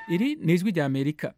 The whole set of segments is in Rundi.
Iri ni ijwi rya Amerika.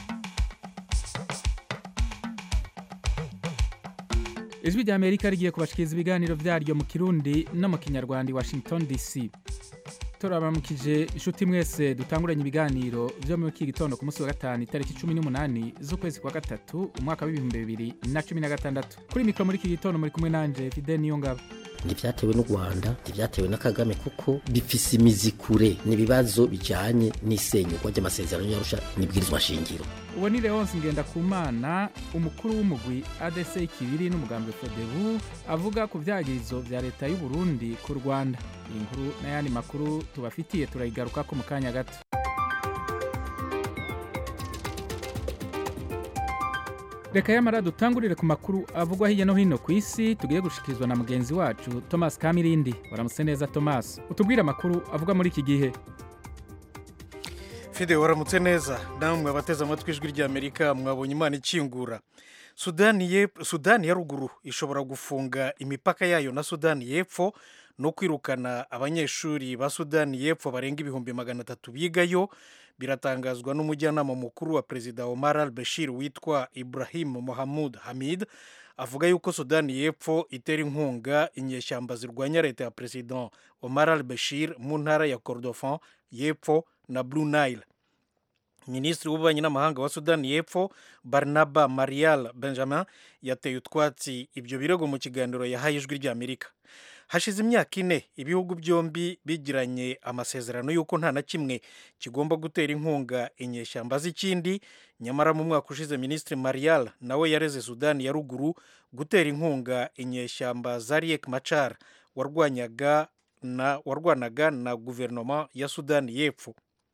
Ijwi rya Amerika rigiye kubashikiriza ibiganiro vyaryo mu Kirundi no mu Kinyarwanda i Washington DC. Turabamukije inshuti mwese dutanguranye ibiganiro vyo mu gitondo ku munsi wa gatanu itariki 18 z'ukwezi kwa gatatu umwaka wa 2016. Kuri mikro muri iki gitondo muri kumwe nanje Fidel Niyongabo. Ntivyatewe n'u Rwanda, ntivyatewe na Kagame kuko bifise imizi kure n'ibibazo bijanye n'isenyuka ry'amasezerano y'Arusha n'ibwirizwa shingiro. Uwo ni Leonce Ngendakumana, umukuru w'umugwi ADC Kibiri n'umugambi FODEBU, avuga ku vyagirizo vya leta y'u Burundi ku Rwanda. Iyi nkuru n'ayandi makuru tubafitiye turayigarukako mu kanya gato. Reka yamara dutangurire ku makuru avugwa hirya no hino ku isi tugiye gushikirizwa na mugenzi wacu Thomas Kamirindi. Waramutse neza Thomas, utubwire amakuru avuga muri iki gihe. Fide waramutse neza, namwe abateze amatwi ijwi rya Amerika mwabonye Imana ikingura. Sudani ya ruguru ishobora gufunga imipaka yayo na Sudani y'Epfo no kwirukana abanyeshuri ba Sudani y'Epfo barenga 300 bigayo. Biratangazwa n'umujyanama mukuru wa Perezida Omar al-Bashir witwa Ibrahim Mohamud Hamid, avuga yuko Sudani y'Epfo itera inkunga inyeshyamba zirwanya leta ya Perezida Omar al-Bashir mu ntara ya Kordofan y'Epfo na Blue Nile. Minisitiri w'ububanyi n'amahanga wa Sudani y'Epfo Barnaba Marial Benjamin yateye utwatsi ibyo birego mu kiganiro yahaye ijwi rya Amerika. Hashize imyaka 4 ibihugu byombi bigiranye amasezerano yuko nta na kimwe kigomba gutera inkunga inyeshyamba z'ikindi, nyamara mu mwaka ushize Minisitiri Marial nawe yareze Sudani ya ruguru gutera inkunga inyeshyamba za Riek Machar warwanaga na guverinoma ya Sudani y'Epfo.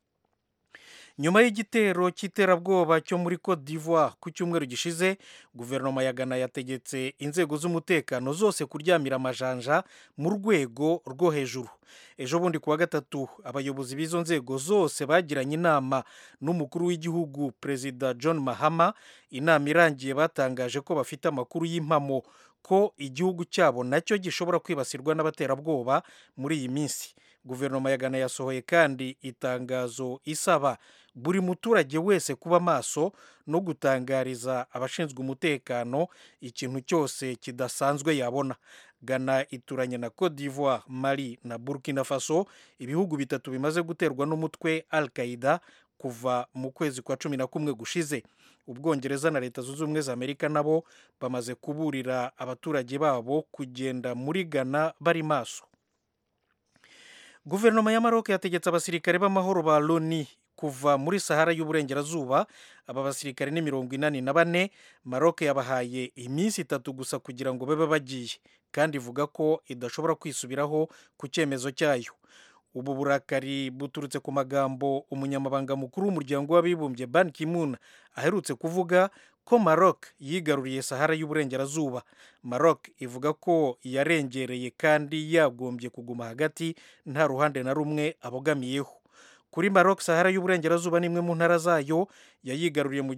Nyuma y'igitero cy'iterabwoba cyo muri Cote d'Ivoire ku cyumweru gishize, guverinoma ya Ghana yategetse inzego z'umutekano zose kuryamira amajanja mu rwego rwo hejuru. Ejo bundi kuwa gatatu abayobozi b'izo nzego zose bagiranye inama n'umukuru w'igihugu Perezida John Mahama. Inama irangiye batangaje ko bafite amakuru y'impamo ko igihugu cyabo nacyo gishobora kwibasirwa n'abaterabwoba muri iyi minsi. Guverinoma ya Ghana yasohoye kandi itangazo isaba buri muturage wese kuba maso no gutangariza abashinzwe umutekano ikintu cyose kidasanzwe yabona. Ghana ituranye na Cote d'Ivoire, Mali na Burkina Faso, ibihugu bitatu bimaze guterwa n'umutwe Al-Qaeda kuva mu kwezi kwa 11 gushize. Ubwongereza na Leta Zunze Ubumwe za Amerika nabo bamaze kuburira abaturage babo kugenda muri Ghana bari maso. Guverinoma ya Maroc yategetse abasirikare b'amahoro ba Loni kuva muri Sahara y'Uburengerazuba. Aba basirikare ni 44. Maroc yabahaye iminsi 3 gusa kugira ngo babe bagiye, kandi ivuga ko idashobora kwisubiraho ku cyemezo cyayo. Ubu burakari buturutse ku magambo umunyamabanga mukuru w'umuryango w'abibumbye Ban Ki-moon aherutse kuvuga ko Maroc yigaruriye Sahara y'Uburengerazuba. Maroc ivuga ko yarengereye kandi yagombye kuguma hagati nta ruhande na rumwe abogamiyeho. Kuri Maroc, Sahara y'Uburengerazuba nimwe mu ntara zayo yayigaruriye mu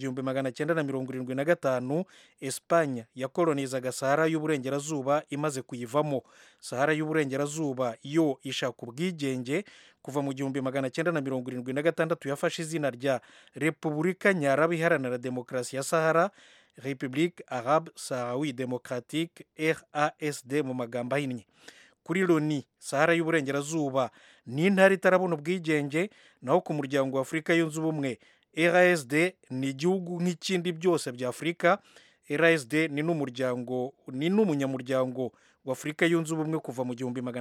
1975. Espagne yakolonizaga Sahara y'Uburengerazuba imaze kuyivamo. Sahara y'Uburengerazuba yo ishaka ubwigenge kuva mu 1976. Yafashe izina rya Repubulika Nyarabi Iharanira Demokarasi ya Sahara, République Arabe Sahraoui Démocratique, RASD mu magambo ahinnye. Kuri Loni, Sahara y'Uburengerazuba ni intara itarabona ubwigenge, naho ku muryango wa Afurika yunze ubumwe RASD ni igihugu nk'ikindi byose bya Afurika. RASD ni n'umunyamuryango wa Afurika yunze ubumwe kuva mu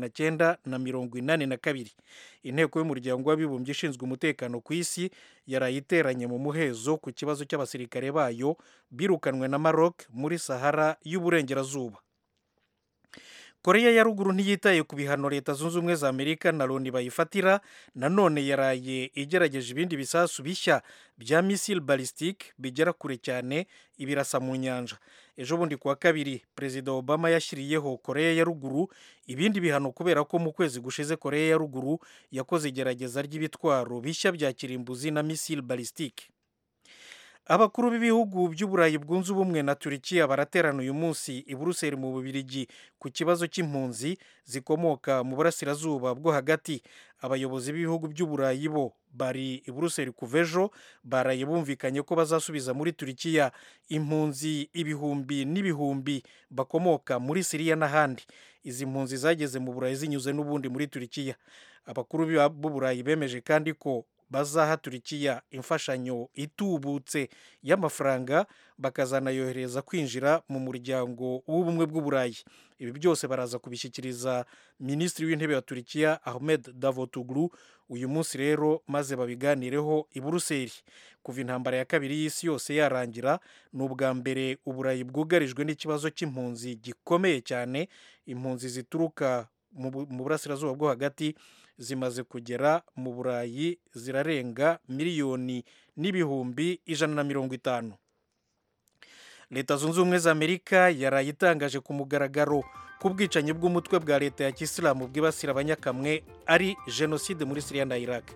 1982. Inteko y'umuryango w'abibumbye ishinzwe umutekano ku isi yarayiteranye mu muhezo ku kibazo cy'abasirikare bayo birukanwe na Maroc muri Sahara y'Uburengerazuba. Korea ya ruguru ntiyitaye ku bihano Leta Zunze Ubumwe za Amerika na Loni bayifatira. Nanone yaraye igerageje ibindi bisasu bishya bya missile ballistique bigera kure cyane ibirasa mu nyanja. Ejo bundi kuwa kabiri Perezida Obama yashyiriyeho Korea ya ruguru ibindi bihano kubera ko mu kwezi gushize Korea ya ruguru yakoze igerageza ry'ibitwaro bishya bya kirimbuzi na missile ballistique. abakuru b'ibihugu by'uburayi bwunze ubumwe na Turikiya baraterana uyu munsi i Buruseli mu Bubiligi ku kibazo cy'impunzi zikomoka mu burasirazuba bwo hagati. Abayobozi b'ibihugu by'uburayi bo bari i Buruseli kuva ejo, baraye bumvikanye ko bazasubiza muri Turikiya impunzi ibihumbi n'ibihumbi bakomoka muri Siriya n'ahandi. Izi mpunzi zageze mu Burayi zinyuze n'ubundi muri Turikiya. Abakuru b'uburayi bemeje kandi ko bazaha Turikiya imfashanyo itubutse y'amafaranga, bakazanayohereza kwinjira mu muryango w'ubumwe bw'uburayi. Ibi byose baraza kubishyikiriza minisitiri w'intebe wa Turikiya Ahmed Davutoglu uyu munsi rero, maze babiganireho i Buruseli. Kuva intambara ya kabiri y'isi yose yarangira, ni ubwa mbere uburayi bwugarijwe n'ikibazo cy'impunzi gikomeye cyane. Impunzi zituruka mu burasirazuba bwo hagati zimaze kugera mu Burayi, zirarenga miliyoni n'ibihumbi 150. Leta zunze ubumwe za Amerika yaraye itangaje ku mugaragaro ko ubwicanyi bw'umutwe bwa leta ya Kisilamu bwibasira abanyakamwe ari jenoside muri Syria na Iraq.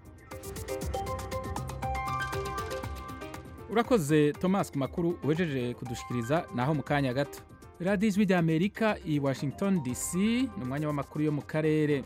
Urakoze Thomas ku makuru uwejeje kudushikiriza. Naho mu kanya gato Radio Ijwi ry'Amerika i Washington DC, ni umwanya w'amakuru yo mu karere.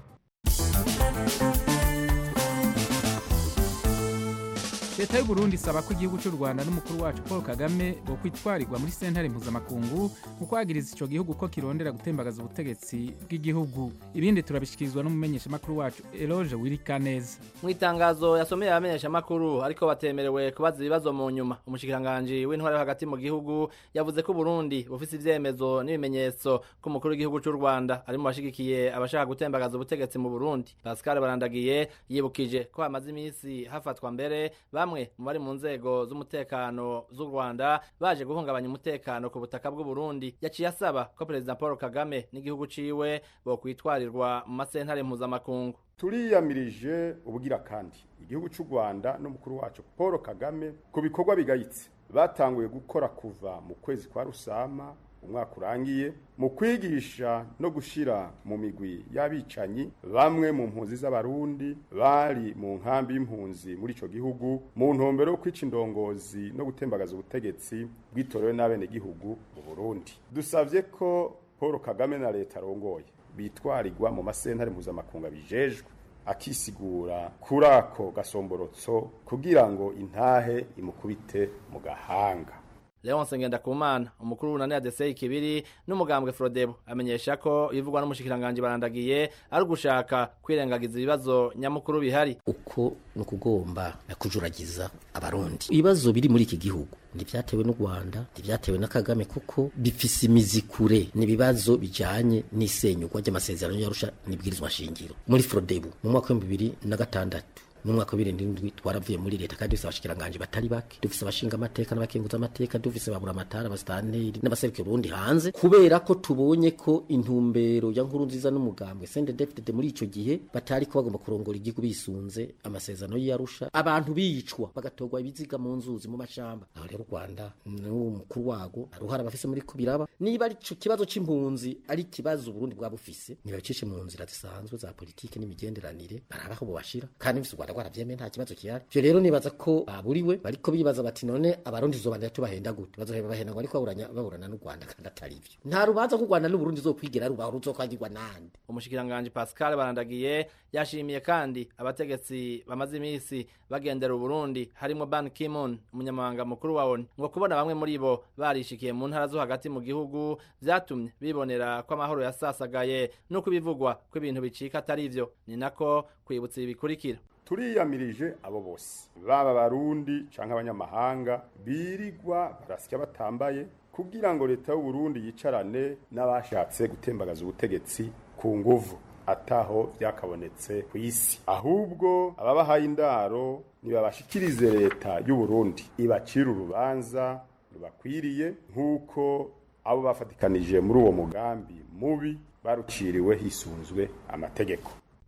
Leta y'u Burundi isaba ko igihugu cy'u Rwanda n'umukuru wacu Paul Kagame bo kwitwarirwa muri sentare mpuzamakungu mu kwagiriza ico gihugu ko kirondera gutembagaza ubutegetsi bw'igihugu. Ibindi turabishikirizwa n'umumenyeshamakuru wacu Eloge Wirikaneza. Mu itangazo yasomeye abamenyeshamakuru ariko batemerewe kubaza ibibazo mu nyuma, umushikiranganji w'intware hagati mu gihugu yavuze ko Burundi bufise ivyemezo n'ibimenyetso ko umukuru w'igihugu cy'u Rwanda ari mu bashigikiye abashaka gutembagaza ubutegetsi mu Burundi. Pascal Barandagiye yibukije ko hamaze iminsi hafatwa mbere bamwe mu bari mu nzego z'umutekano z'u Rwanda baje guhungabanya umutekano ku butaka bw'u Burundi. Yaciye asaba ko Perezida Paul Kagame n'igihugu ciwe bo kwitwarirwa mu masentare mpuzamakungu. Turiyamirije ubugira kandi igihugu cy'u Rwanda n'umukuru wacu Paul Kagame ku bikorwa bigayitse batanguye gukora kuva mu kwezi kwa Rusama umwaka urangiye mu kwigisha no gushira mu migwi y'abicanyi bamwe mu mpunzi z'abarundi bari mu nkambi y'impunzi muri ico gihugu mu ntumbero yo kwica indongozi no gutembagaza ubutegetsi bwitorewe n'abene gihugu mu Burundi. Dusavye ko Paul Kagame na leta arongoye bitwarirwa mu masentare mpuzamakungu bijejwe, akisigura kuri ako gasomborotso kugira ngo intahe imukubite mu gahanga. Leonce Ngendakumana umukuru w'unani ADC Kibiri n'umugambwe Frodebo amenyesha ko ivugwa n'umushikiranganje Barandagiye ari gushaka kwirengagiza ibibazo nyamukuru bihari. Uko nukugomba kujuragiza abarundi. Ibibazo biri muri iki gihugu ndivyatewe n'u Rwanda, ndivyatewe na Kagame kuko bifise imizikure n'ibibazo bijanye n'isenyugwa ry'amasezerano y'Arusha n'ibwirizwa shingiro. Muri Frodebo mu mwaka wa 2006 n'umwaka wa 2007 twaravuye muri leta kandi dufise abashikiranganje batari bake, dufise abashinga amateka n'abakenguza amateka, dufise babura amatara abastanteri n'abaserukira Burundi hanze, kubera ko tubonye ko intumbero ya Nkurunziza n'umugambwe CNDD-FDD muri ico gihe batari ko bagomba kurongora igihugu bisunze amasezerano y'Arusha, abantu bicwa bagatogwa ibiziga mu nzuzi mu mashamba. Aho rero Rwanda n'umukuru wago aruhara bafise muri kubiraba, niba ari ico kibazo c'impunzi ari kibazo Burundi bwa bufise, niba bicishe mu nzira zisanzwe za politike n'imigenderanire barabaho bashira kandi bifise Rwanda gwaravyeme nta kibazo kihari. Byo rero nibaza ko aburiwe bariko bibaza bati none abarundi zobandira tubahenda gute, bazoheba bahenda ngo ariko baburana n'u Rwanda kandi atari byo. Nta rubanza ku Rwanda n'u Burundi zokwigira rubaho ruzokwagirwa nande. Umushikiranganje Pascal Barandagiye yashimiye kandi abategetsi bamaze iminsi bagendera u Burundi harimo Ban Ki-moon umunyamabanga mukuru wa ONU ngo kubona bamwe muri bo barishikiye mu ntara zo hagati mu gihugu vyatumye bibonera ko amahoro yasasagaye no kubivugwa ko ibintu bicika atari ivyo. Ni nako kwibutsa ibikurikira. Turiyamirije abo bose baba barundi canke abanyamahanga birigwa barasya batambaye kugira ngo leta y'u Burundi yicarane n'abashatse gutembagaza ubutegetsi ku nguvu ataho byakabonetse ku isi, ahubwo ababahaye indaro nibabashikirize leta y'u Burundi ibacira urubanza rubakwiriye nk'uko abo bafatikanije muri uwo mugambi mubi baruciriwe hisunzwe amategeko.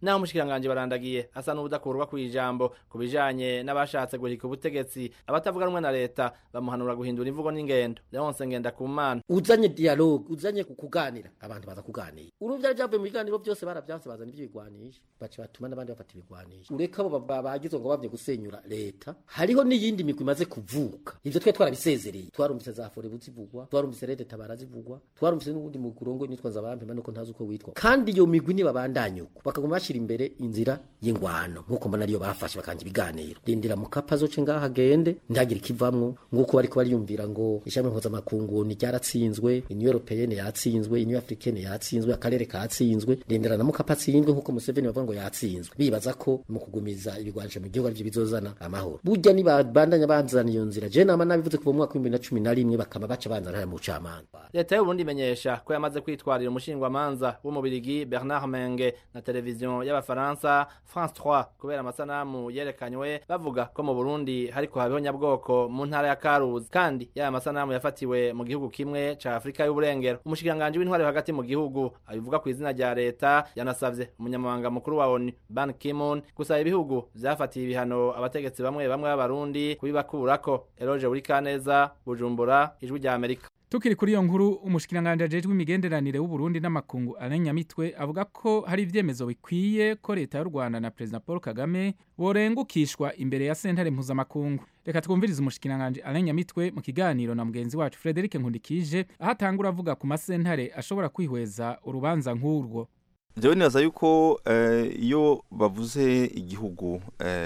naho umushikiranganje barandagiye asa n'ubudakurwa kwijambo kubijanye n'abashatse guhika ubutegetsi abatavuga rumwe na leta bamuhanura guhindura imvugo n'ingendo Leonce Ngendakumana uzanye dialogue uzanye kuganira abantu baza kuganira uruvya ryavuye mu biganiro byose baravyanse bazana ivyo bigwanisha bace batuma n'abandi bafata ibigwanisha ureka abo bagize ngo bavye gusenyura leta hariho n'iyindi migwi imaze kuvuka ivyo twe twarabisezereye twarumvise za fore buzivugwa twarumvise leta tabarazivugwa twarumvise n'ubundi mugurongo nitwa zabampe manuko ntazi uko witwa kandi iyo migwi ni babandanyuko bakaguma bashira imbere inzira y'ingwano nkuko mbona ariyo bafashe bakanje ibiganiro rindira mukapa zoce ngaha gende ndagira ikivamwo nguko bariko bariyumvira ngo ishami mpuzamakungu ni ryaratsinzwe Union Européenne yatsinzwe Union Africaine yatsinzwe akarere katsinzwe rindira na mukapa atsinzwe nkuko Museveni bavuga ngo yatsinzwe bibaza ko mu kugumiza ibigwanisho mu gihugu arivyo bizozana amahoro burya ni babandanya banzana iyo nzira je nama nabivuze kuva mu mwaka 2011 bakama baca banzana mu camanza leta y'u Burundi imenyesha ko yamaze kwitwarira umushingwamanza w'umubirigi Bernard Menge na televiziyo y'abafaransa France 3 kubera amasanamu yerekanywe bavuga ko mu Burundi hariko habeho nyabwoko mu ntara ya Karuzi kandi ya masanamu yafatiwe mu gihugu kimwe ca Afrika y'uburengero umushikiranganje w'intware hagati mu gihugu abivuga ku izina rya leta yanasavye umunyamabanga mukuru wa ONU Ban Ki-moon gusaba ibihugu vyafatiye ibihano abategetsi bamwe b'abarundi kubibakurako Eloge Burikaneza Bujumbura ijwi rya Amerika. Tukiri kuri iyo nkuru umushikiranganje ajejwe imigenderanire w'u Burundi n'amakungu Alain Nyamitwe avuga ko hari ivyemezo bikwiye ko leta y'u Rwanda na President Paul Kagame borengukishwa imbere ya sentare mpuzamakungu. Reka twumvirize umushikiranganje Alain Nyamitwe mu kiganiro na mugenzi wacu Frederic Nkundikije aho atangura avuga ku masentare ashobora kwihweza urubanza nk'urwo. Jewe nibaza yuko iyo bavuze igihugu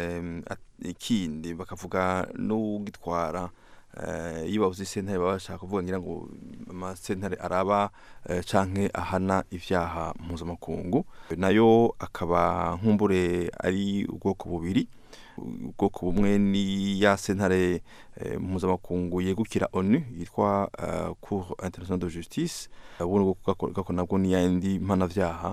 ikindi bakavuga no gitwara iyo bavuze sentare baba bashaka kuvuga ngira ngo amasentare araba canke ahana ivyaha mpuzamakungu nayo akaba nkumbure ari ubwoko bubiri ubwoko bumwe ni ya sentare mpuzamakungu yegukira ONU yitwa Cour internationale de justice ubundi gako nabwo ni yandi mpanavyaha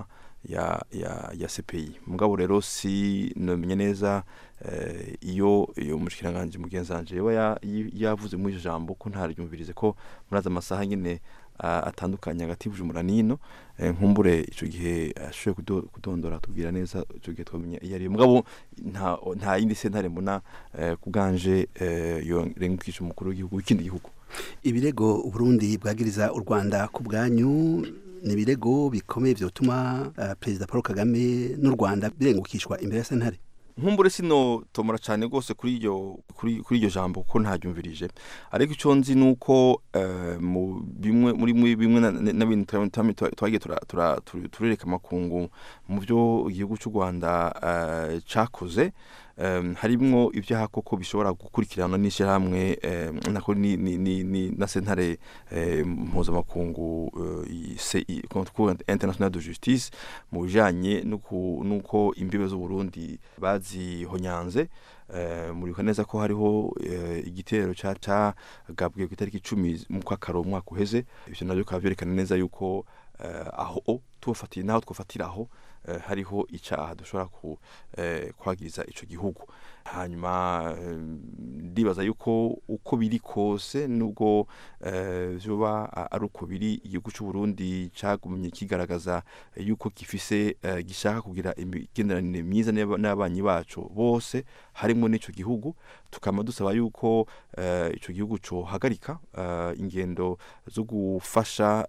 ya CPI mugabo rero si nomenye neza iyo umushikiranganje mugenzanje yavuze mu ijambo ko ntaryumvirize ko muraza amasaha nyene atandukanye hagati y'Ubujumbura n'ino nkumbure ico gihe ashoboye kudondora tubwira neza ico gihe twamenya yari mugabo nta yindi sentare mbona kuganje yo rengukisha umukuru w'igihugu w'ikindi gihugu. Ibirego Burundi bwagiriza u Rwanda ku bwanyu ni ibirego bikomeye vyotuma President Paul Kagame n'u Rwanda birengukishwa imbere ya sentare. Nkumbure sino tomora cyane gose kuri iryo jambo ko ntaryumvirije ariko ico nzi nuko mu bimwe na bintu twagiye turereka makungu mu byo igihugu cy'u Rwanda cakoze harimwo ibyaha koko bishobora gukurikirana n'ishyirahamwe nako ni na sentare mpuzamakungu Cour internationale de justice mu bijanye nuko imbibe z'u Burundi bazihonyanze muribuka neza ko hariho igitero cagabwe ku itariki 10 mu kwakaro umwaka uheze ivyo navyo kavyerekana neza yuko aho tufatiye naho twofatiraho hariho icaha dushobora kwagiriza ico gihugu hanyuma ndibaza yuko uko biri kose nubwo vyoba ari uko biri igihugu cy'u Burundi cagumye kigaragaza yuko gifise gishaka kugira imigenderanire myiza n'abanyi bacu bose harimo n'ico gihugu tukama dusaba yuko ico gihugu cyo hagarika ingendo zo gufasha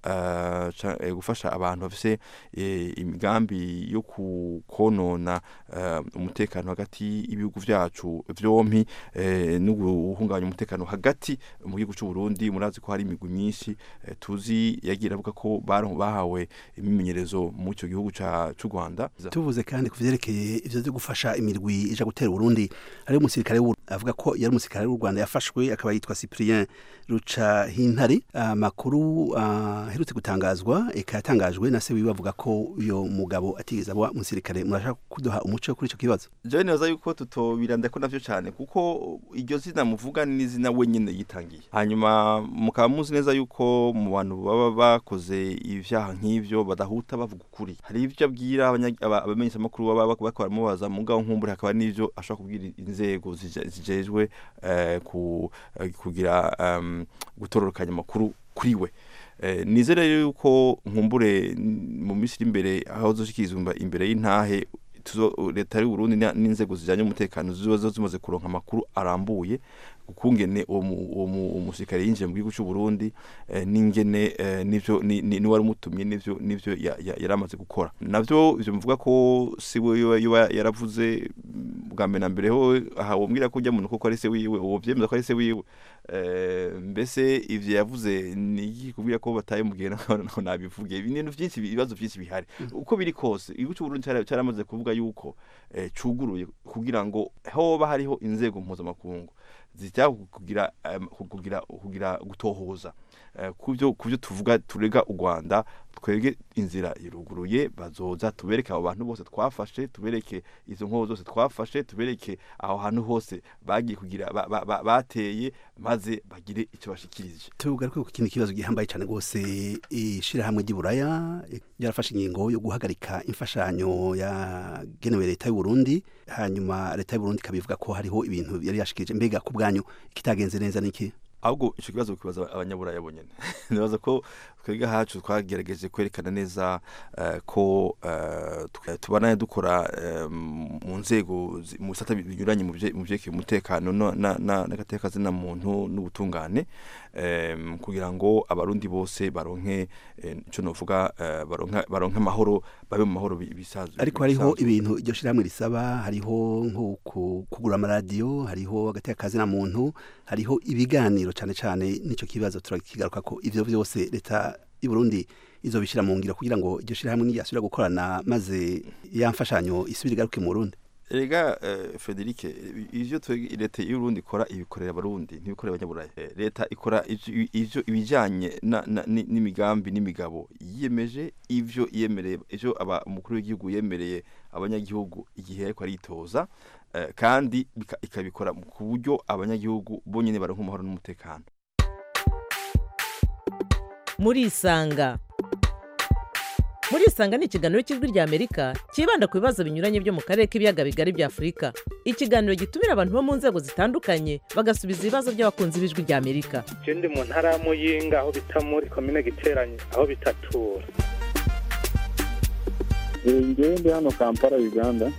abantu bafise imigambi yo konona umutekano hagati y'ibihugu vyacu vyompi no guhungabanya umutekano hagati mu gihugu cy'u Burundi murazi ko hari imigwi myinshi tuzi yagira avuga ko bahawe imimenyerezo mu cyo gihugu cy'u Rwanda. Tuvuze kandi kuvyerekeye ivyo byo gufasha imirwi ija gutera Burundi ari umusirikare avuga ko yari umusirikare w'u Rwanda yafashwe akaba yitwa Cyprien Rucahintare makuru herutse gutangazwa ekatangajwe na se wibavuga ko uyo mugabo atigeza aba umusirikare murashaka kuduha umuco kuri ico kibazo. Je naza yuko tutobiranda ko navyo cyane kuko iryo zina muvuga ni zina wenyene yitangiye hanyuma mukaba muzi neza yuko mu bantu baba bakoze ivyaha nk'ivyo badahuta bavuga ukuri hari ivyo abwira abamenyesha makuru baba bakora mubaza mugabo nkumbure hakaba n'ivyo ashaka kubwira inzego zijejwe kugira gutororokanya makuru kuriwe nizere yuko nkumbure mu misiri imbere aho zoshikirizwa imbere y'intahe leta y'u Burundi n'inzego zijanye umutekano zizoza zimaze kuronka amakuru arambuye ukungene umusirikare yinjiye mu gihugu cy'u Burundi n'ingene nivyo ni wari mutumye nivyo yaramaze gukora navyo ivyo mvuga ko siwe yaravuze bwa mbere na mbere ho wombwira ko ujya muntu koko ari se wiwe uvyemeza ko ari se wiwe mbese ivyo yavuze ni kubwira ko bataye mugena no nabivuge ibintu byinshi ibibazo byinshi bihari uko biri kose igihugu cy'u Burundi cyaramaze kuvuga yuko cuguruye kugira ngo hoba hariho inzego mpuzamakungu zijya kugira gutohoza kuvyo tuvuga turega u Rwanda twege inzira iruguruye bazoza tubereke abo bantu bose twafashe tubereke izo nkozo zose twafashe tubereke aho hantu hose bagiye kugira bateye maze bagire icyo bashikirije tugaruke ku kintu kibazo gihambaye cyane gose ishira hamwe ry'Iburaya yarafashe ingingo yo guhagarika imfashanyo ya genewe leta y'u Burundi hanyuma leta y'u Burundi kabivuga ko hariho ibintu yari yashikirije mbega ku bwanyu kitagenze neza niki ahubwo ico kibazo kibaza abanyaburaya bonyene nibaza ko twega hacu twagerageje kwerekana neza ko tubana dukora mu nzego mu sata binyuranye mu byeke umutekano n'agatekazi na muntu n'ubutungane kugira ngo abarundi bose baronke ico novuga baronke amahoro babe mu mahoro bisazo ariko hariho ibintu iryo shiramwe risaba hariho nko kugura amaradiyo hariho agatekazi na muntu hariho ibiganiro cyane nico kibazo turakigaruka ko ivyo byose leta y'u Burundi izobishira mu ngiro kugira ngo iryo shira hamwe niyasubira gukorana maze yamfashanyo isubira garuke mu Burundi Erega Frederic ivyo leta y'u Burundi ikora ibikorera abarundi ntibikorera abanyaburaya leta ikora ivyo ibijanye n'imigambi n'imigabo yiyemeje ivyo yemereye ejo umukuru w'igihugu yemereye abanyagihugu igihe ariko aritoza kandi ikabikora ku buryo abanyagihugu bonyene baronka amahoro n'umutekano Murisanga ni ikiganiro cy'ijwi rya Amerika kibanda ku bibazo binyuranye byo mu karere k'ibiyaga bigari bya Afurika. Ikiganiro gitumira abantu bo mu nzego zitandukanye bagasubiza ibibazo by'abakunzi b'ijwi rya Amerika. Je ndi mu ntara ya Muyinga aho bita muri commune Giteranye aho bitatura. Ndi hano Kampala Uganda.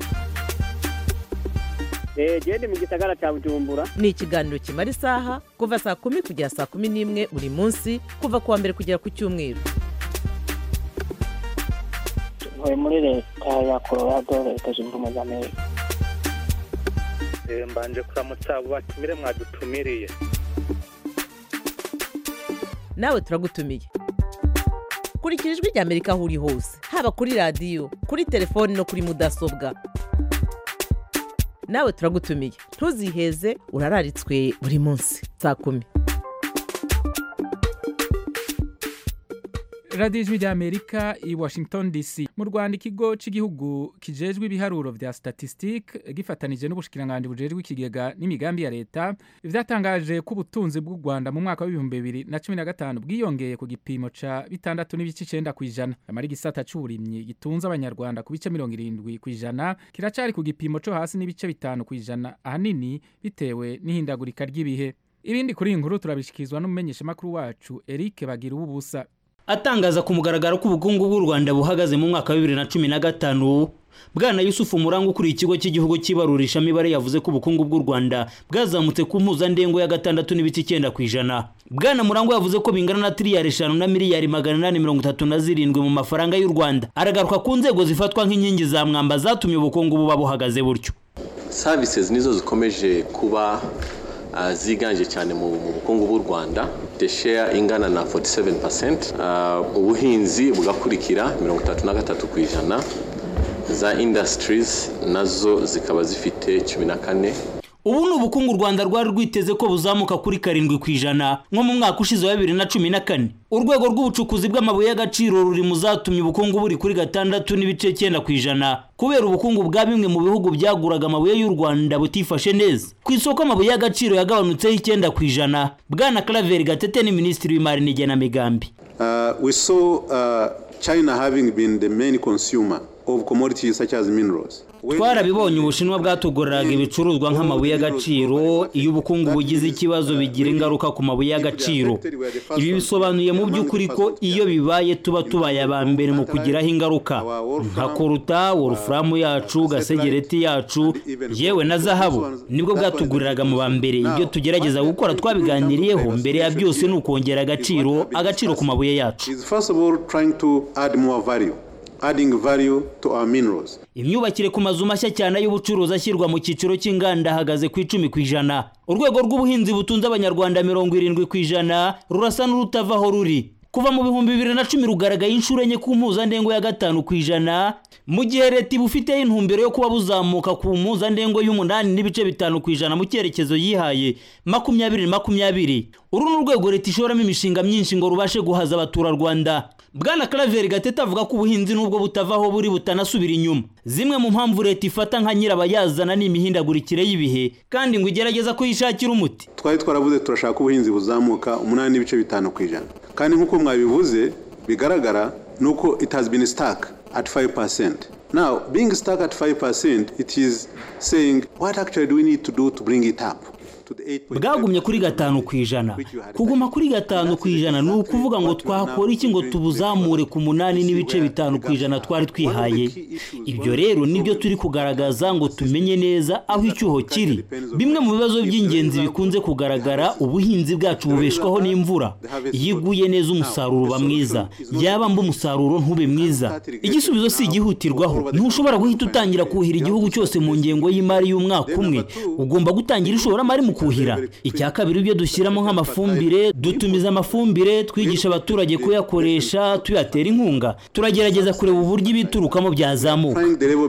Ndi mu gisagara cya Bujumbura. Ni ikiganiro kimara isaha kuva saa 10 kugera saa 11 buri munsi kuva kuwa mbere kugera ku cyumweru. Muri leta ya Colorado leta zunze ubumwe za Amerika. Mbanje kuramutsa abo batumire mwadutumiriye. Nawe turagutumiye. Kurikira ijwi rya Amerika aho uri hose haba kuri radio kuri telefone no kuri mudasobwa. Nawe turagutumiye ntuziheze urararitswe buri munsi saa 10. Radio Ijwi rya Amerika i Washington DC. Mu Rwanda ikigo cy'igihugu kijejwe ibiharuro vya statistique gifatanije n'ubushikiranganje bujejwe ikigega n'imigambi ya leta vyatangaje ko ubutunzi bw'u Rwanda mu mwaka wa 2015 bwiyongeye ku gipimo ca 6.9%. Amari gisata c'uburimyi gitunza abanyarwanda ku bice 70% kiracari ku gipimo co hasi n'ibice 5% ahanini bitewe n'ihindagurika ry'ibihe. Ibindi kuri inkuru turabishikizwa n'umumenyesha makuru wacu Eric Bagira ubusa. Atangaza ku mugaragaro ko ubukungu bw'u Rwanda buhagaze mu mwaka wa 2015 Bwana Yusufu Murango kuri ikigo cy'igihugu kibarurisha mibare yavuze ko ubukungu bw'u Rwanda bwazamutse ku mpuzandengo ya 6.9%. Bwana Murango yavuze ko bingana na tiriyari 5 na miliyari 837 mu mafaranga y'u Rwanda. Aragaruka ku nzego zifatwa nk'inkingi za mwamba zatumye ubukungu buba buhagaze buryo. Services nizo zikomeje kuba ziganje cyane mu bukungu bw'u Rwanda, the share ingana na 47%, ubuhinzi bugakurikira 33%, za industries nazo zikaba zifite 14%. Ubu ni ubukungu Rwanda rwari rwiteze ko buzamuka kuri 7% nko mu mwaka ushize wa 2014. Urwego rw'ubucukuzi bw'amabuye y'agaciro ruri mu zatumye ubukungu buri kuri 6.9% kubera ubukungu bwa bimwe mu bihugu byaguraga amabuye y'u Rwanda butifashe neza. Ku isoko amabuye y'agaciro yagabanutseho 9%. Bwana Claver Gatete ni Minisitiri w'Imari n'Igenamigambi. We saw China having been the main consumer of commodities such as minerals. Twarabibonye Ubushinwa bwatugoreraga ibicuruzwa nk'amabuye y'agaciro, iyo ubukungu bugize ikibazo bigira ingaruka ku mabuye y'agaciro. Ibi bisobanuye mu by'ukuri ko iyo bibaye tubaye aba mbere mu kugiraho ingaruka, nka koruta, wolframu yacu, gasegereti yacu, yewe na zahabu nibwo bwatuguriraga mu ba mbere. Ibyo tugerageza gukora twabiganiriyeho mbere ya byose ni ukongera agaciro ku mabuye yacu. First of all, trying to add more value. Adding value to our minerals. Imyubakire ku mazu mashya cyane y'ubucuruzi ashyirwa mu cyiciro cy'inganda hagaze ku 10%. Urwego rw'ubuhinzi butunze abanyarwanda 70% rurasa n'urutavaho ruri. Kuva mu 2010 rugaragaye inshuro enye ku mpuzandengo ya 5%, mu gihe leta ibufite intumbero yo kuba buzamuka ku mpuzandengo y'8.5% mu cyerekezo yihaye 2020. Uru n'urwego leta ishoramo imishinga myinshi ngo rubashe guhaza abaturarwanda. Bwana Claver Gatete avuga ko ubuhinzi nubwo butavaho buri butanasubira inyuma. Zimwe mu mpamvu leta ifata nka nyirabayazana n'imihindagurikire y'ibihe kandi ngo igerageza ko yishakira umuti. Twari twaravuze turashaka ubuhinzi buzamuka 8.5%. Kandi nkuko mwabivuze bigaragara nuko it has been stuck at 5%. Now, being stuck at 5%, it is saying what actually do we need to do to bring it up? Bwagumye kuri 5%. Kuguma kuri 5% ni ukuvuga ngo twakora iki ngo tubuzamure ku 8.5% twari twihaye. Ibyo rero nibyo turi kugaragaza ngo tumenye neza aho icyuho kiri. Bimwe mu bibazo by'ingenzi bikunze kugaragara, ubuhinzi bwacu bubeshwaho n'imvura. Yiguye neza umusaruro uba mwiza, yaba mba umusaruro ntube mwiza. Igisubizo si igihutirwaho. Ntushobora guhita utangira kuhira igihugu cyose mu ngengo y'imari y'umwaka umwe. Ugomba gutangira ishoramari mu kuhira. Icya kabiri ibyo dushyiramo nk'amafumbire, dutumiza amafumbire, twigisha abaturage kuyakoresha, tuyatera inkunga. Turagerageza kureba uburyo ibiturukamo byazamuka.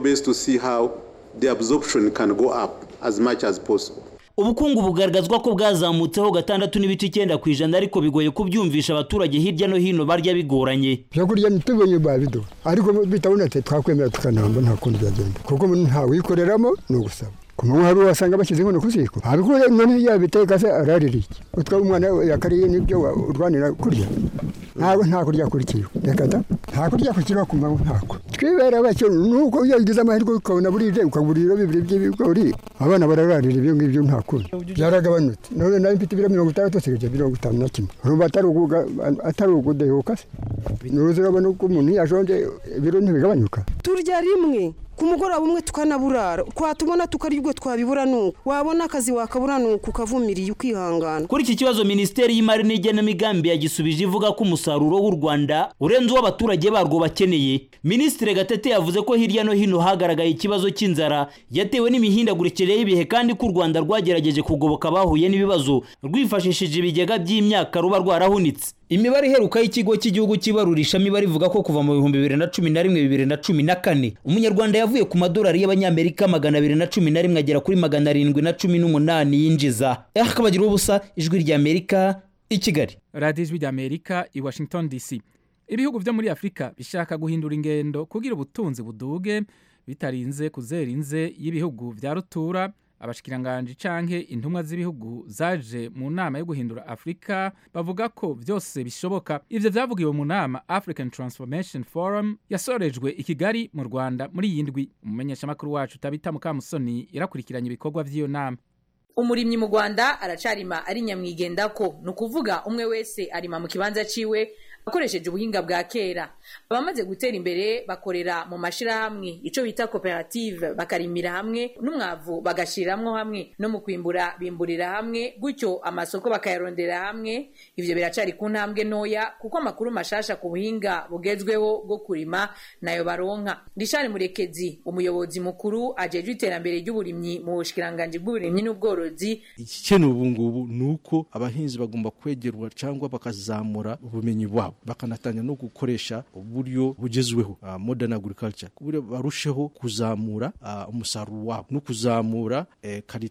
Ubukungu bugaragazwa ko bwazamutseho 6.9%, ariko bigoye kubyumvisha abaturage hirya no hino barya bigoranye. Byo kurya nitubonye babido, ariko bitabonetse twakwemera tukanamba nta kundi byagenda. Kuko nta wikoreramo no gusaba. Kumu hari wasanga bashyize inkono kuziko. Abikore none yabiteka se araririki. Utwa umwana yakariye nibyo urwanira kurya. Nta kurya kurikiyo. Rekata. Nta kurya kukira ku manywa ntako. Twibera bacyo nuko yagize amahirwe ukabona burije ukagurira bibiri by'ibigori. Abana barararira ibyo ngibyo ntako. Byaragabanutse. None nayo mfite 60 sigaje 51. Rumba atarugudehuka. Nuruzirabona uko umuntu yajonje ibiro ntibigabanyuka. Turya rimwe kumugora bumwe tukanaburara kwatubona tukaribwo twabibura nuko wabona akazi wakabura nuko ukavumiriye ukihangana. Kuri iki kibazo Ministeri y'Imari n'Igenamigambi yagisubije ivuga ko umusaruro w'u Rwanda urenze w'abaturage barwo bakeneye. Ministre Gatete yavuze ko hirya no hino hagaragaye ikibazo cy'inzara yatewe n'imihindagurikire y'ibihe kandi ko u Rwanda rwagerageje kugoboka abahuye n'ibibazo rwifashishije ibigega by'imyaka ruba rwarahunitse. Imibare iheruka y'ikigo cy'igihugu cy'ibarurisha mibare ivuga ko kuva mu 2011-2014 umunyarwanda yavuye ku madolari y'abanyamerika 211 agera kuri 718 yinjiza. Akabagira ubusa ijwi rya Amerika i Kigali. Radio ijwi rya Amerika i Washington DC. Ibihugu byo muri Afrika bishaka guhindura ingendo kugira ubutunzi buduge bitarinze kuzerinze y'ibihugu vya rutura. Abashikiranganje canke intumwa z'ibihugu zaje mu nama yo guhindura Afrika bavuga ko byose bishoboka. Ivyo vyavugiwe mu nama African Transformation Forum yasorejwe i Kigali mu Rwanda muri yindwi. Umumenyesha makuru wacu Tabita Mukamusoni irakurikiranye ibikorwa vy'iyo nama. Umurimyi mu Rwanda aracarima ari nyamwigendako, nukuvuga umwe wese arima mu kibanza ciwe akoresheje ubuhinga bwa kera. Abamaze gutera imbere bakorera mu mashirahamwe ico bita cooperative, bakarimira hamwe n'umwavu bagashiramwo hamwe, no mu kwimbura bimburira hamwe, gutyo amasoko bakayarondera hamwe. Ivyo biracari ku ntambwe ntoya kuko amakuru mashasha ku buhinga bugezweho bwo kurima nayo baronka. Richard Murekezi umuyobozi mukuru ajejwe iterambere ry'uburimyi mu bushikiranganje bw'uburimyi n'ubworozi. Ikintu ubu ngubu nuko abahinzi bagomba kwegerwa cyangwa bakazamura ubumenyi bwabo, bakanatanya no gukoresha uburyo bugezweho modern agriculture kuburyo barusheho kuzamura umusaruro wabo no kuzamura kalite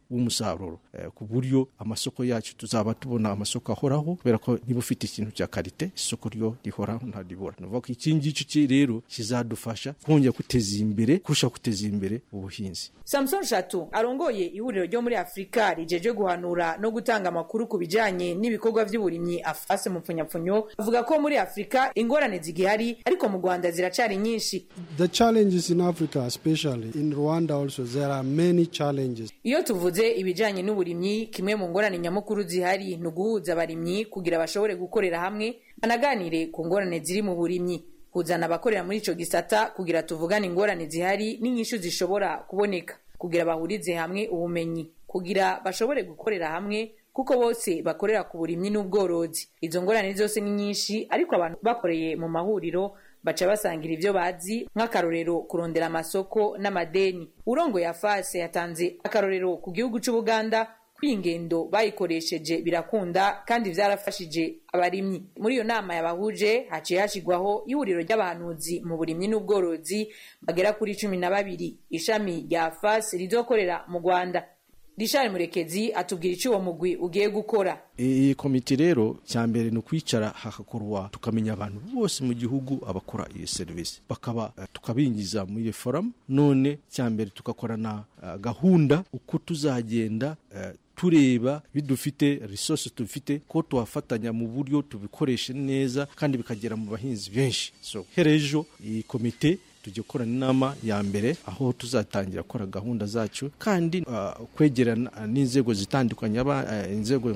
w'umusaruro ku buryo amasoko yacu tuzaba tubona amasoko ahoraho kubera ko niba ufite ikintu cya karite isoko ryo rihoraho ntaribura nuvuga ko iki ngiki rero kizadufasha kongera guteza imbere kurusha guteza imbere ubuhinzi. Samson Shatu arongoye ihuriro ryo muri Afrika rijeje guhanura no gutanga amakuru ku bijanye n'ibikorwa by'uburimyi afase mu pfunyapfunyo avuga ko muri Afrika ingorane zigihari ariko mu Rwanda ziracari nyinshi. The challenges in Africa, especially in Rwanda also, there are many challenges. Iyo tuvuze ibijanye n'uburimyi kimwe mu ngorane nyamukuru zihari no guhuza abarimyi kugira bashobore gukorera hamwe anaganire ku ngorane ziri mu burimyi. Kuzana abakorera muri ico gisata kugira tuvugane ingorane zihari n'inyishu zishobora kuboneka kugira bahurize hamwe ubumenyi kugira bashobore gukorera hamwe kuko bose bakorera ku burimyi n'ubworozi. Izo ngorane zose ni nyinshi ariko abantu bakoreye mu mahuriro baca basangira ivyo bazi nk'akarorero kurondera amasoko n'amadeni. Urongo ya Fase yatanze akarorero ku gihugu c'u Buganda kwingendo bayikoresheje birakunda kandi vyarafashije abarimyi. Muri iyo nama yabahuje haciye hashigwaho ihuriro ry'abahanuzi mu burimyi n'ubworozi bagera kuri 12 ishami rya Fase rizokorera mu Rwanda. Richard Murekezi atubwira icyo uwo mugwi ugiye gukora. Iyi komite rero cyambere no kwicara hakakorwa tukamenya abantu bose mu gihugu abakora iyi service bakaba tukabingiza muri forum none cyambere tukakorana gahunda uko tuzagenda tureba bidufite resources tufite ko twafatanya mu buryo tubikoreshe neza kandi bikagera mu bahinzi benshi. So herejo iyi komite tujye gukora inama ya mbere aho tuzatangira gukora gahunda zacu kandi kwegerana n'inzego zitandukanye inzego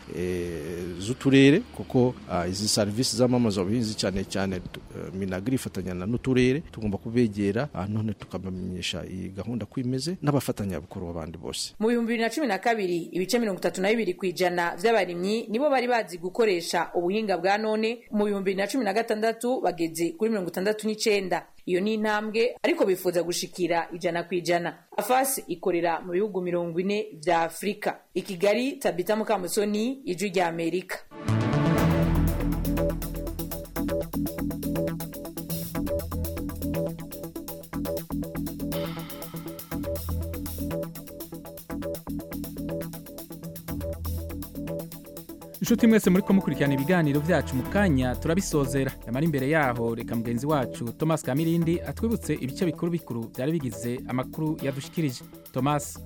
z'uturere kuko izi service z'amamaza ubuhinzi cyane Minagri ifatanyana n'uturere tugomba kubegera none tukabamenyesha iyi gahunda kwimeze n'abafatanya bikorwa abandi bose. Mu 2012 ibice 32% by'abarimyi nibo bari bazi gukoresha ubuhinga bwa none, mu 2016 bageze kuri 69. Iyo ni intambwe ariko bifuza gushikira 100%. Afase ikorera mu bihugu 40 vya Afrika. Ikigali Tabita Mukamusoni, Ijwi rya Amerika. Inshuti mwese muri ko mukurikirana ibiganiro vyacu mu kanya turabisozera. Yamara imbere yaho reka mugenzi wacu Thomas Kamirindi atwibutse ibice bikuru bikuru byari bigize amakuru yadushikirije. Thomas.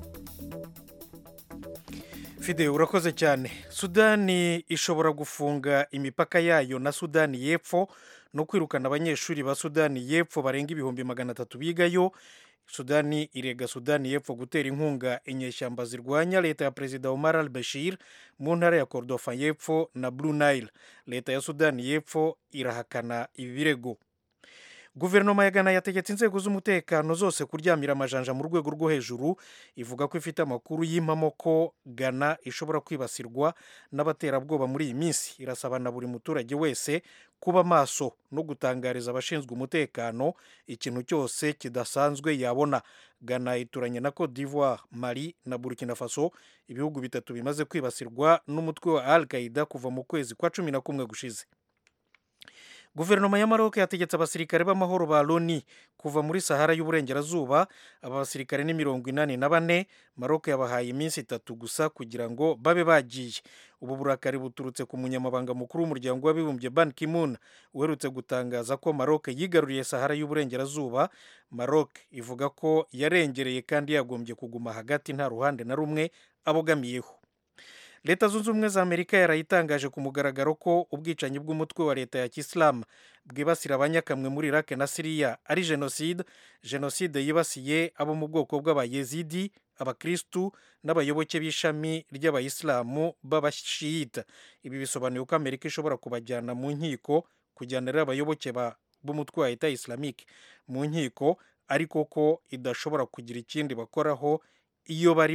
Fide urakoze cyane. Sudani ishobora gufunga imipaka yayo na Sudani y'Epfo no kwirukana abanyeshuri ba Sudani y'Epfo barenga 300 bigayo. Sudani irega Sudani y'Epfo gutera inkunga inyeshyamba zirwanya leta ya Perezida Omar al-Bashir mu ntara ya Kordofan y'Epfo na Blue Nile. Leta ya Sudani y'Epfo irahakana ibirego. Guverinoma ya Ghana yategetse inzego z'umutekano zose kuryamira amajanja mu rwego rwo hejuru, ivuga ko ifite amakuru y'impamo ko Ghana ishobora kwibasirwa n'abaterabwoba muri iyi minsi. Irasaba na buri muturage wese kuba maso no gutangariza abashinzwe umutekano ikintu cyose kidasanzwe yabona. Ghana ituranye na Cote d'Ivoire, Mali na Burkina Faso, ibihugu bitatu bimaze kwibasirwa n'umutwe wa Al-Qaeda kuva mu kwezi kwa 11 gushize. Guverinoma ya Maroc yategetse abasirikare b'amahoro ba Loni kuva muri Sahara y'uburengerazuba. Aba basirikare ni 84. Maroc yabahaye iminsi 3 gusa kugira ngo babe bagiye. Ubu burakari buturutse ku munyamabanga mukuru w'umuryango w'abibumbye Ban Ki-moon uherutse gutangaza ko Maroc yigaruriye Sahara y'uburengerazuba. Maroc ivuga ko yarengereye kandi yagombye kuguma hagati nta ruhande na rumwe abogamiyeho. Leta zunze ubumwe za Amerika yarayitangaje ku mugaragaro ko ubwicanyi bw'umutwe wa leta ya Islam bwibasira abanyakamwe muri Iraq na Syria ari jenoside yibasiye abo mu bwoko bw'abayezidi, abakristu n'abayoboke b'ishami ry'abayisilamu b'abashiyita. Ibi bisobanuye ko Amerika ishobora kubajyana mu nkiko, kujyanira abayoboke b'umutwe wa Leta Islamique mu nkiko, ariko ko idashobora kugira ikindi bakoraho iyo bari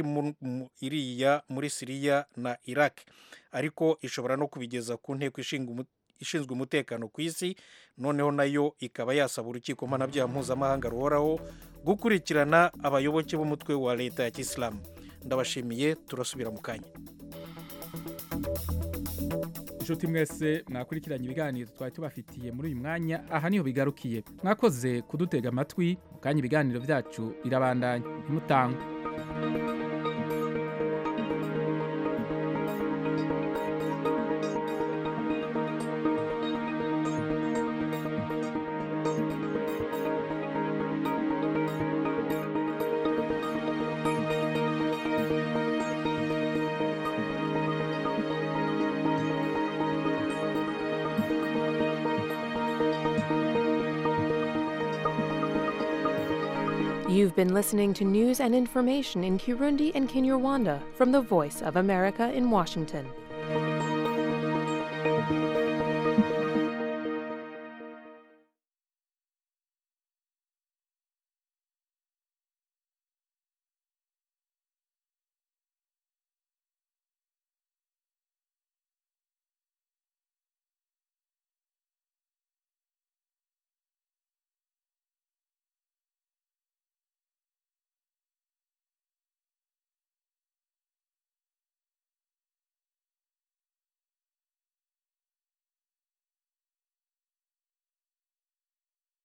iriya muri Syria na Iraq, ariko ishobora no kubigeza ku nteko ishinzwe umutekano ku isi, noneho nayo ikaba yasaba urukiko mpanabyaha mpuzamahanga ruhoraho gukurikirana abayoboke b'umutwe wa leta ya Kisilamu. Ndabashimiye, turasubira mu kanya. Inshuti mwese mwakurikiranye ibiganiro twari tubafitiye muri uyu mwanya, aha niho bigarukiye. Mwakoze kudutega amatwi, mu kanya ibiganiro byacu birabandanya. Ntimutangwe. You've been listening to news and information in Kirundi and Kinyarwanda from the Voice of America in Washington.